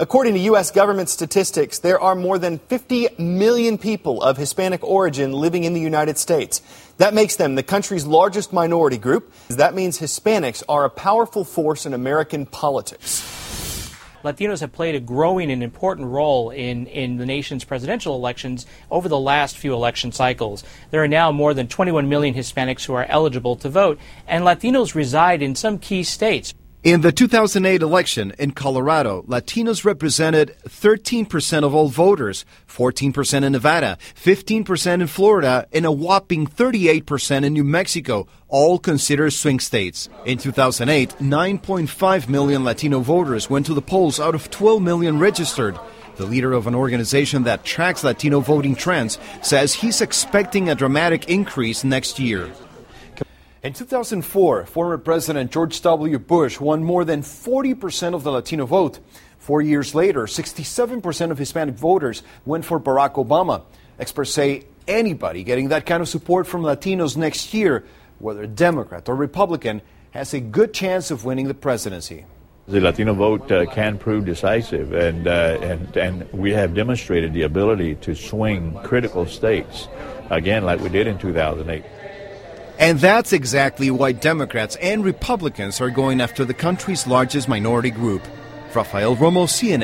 According to U.S. government statistics, there are more than 50 million people of Hispanic origin living in the United States. That makes them the country's largest minority group. That means Hispanics are a powerful force in American politics. Latinos have played a growing and important role in the nation's presidential elections over the last few election cycles. There are now more than 21 million Hispanics who are eligible to vote, and Latinos reside in some key states. In the 2008 election in Colorado, Latinos represented 13% of all voters, 14% in Nevada, 15% in Florida, and a whopping 38% in New Mexico, all considered swing states. In 2008, 9.5 million Latino voters went to the polls out of 12 million registered. The leader of an organization that tracks Latino voting trends says he's expecting a dramatic increase next year. In 2004, former President George W. Bush won more than 40% of the Latino vote. 4 years later, 67% of Hispanic voters went for Barack Obama. Experts say anybody getting that kind of support from Latinos next year, whether Democrat or Republican, has a good chance of winning the presidency. The Latino vote can prove decisive, and we have demonstrated the ability to swing critical states, again, like we did in 2008. And that's exactly why Democrats and Republicans are going after the country's largest minority group. Rafael Romo, CNN.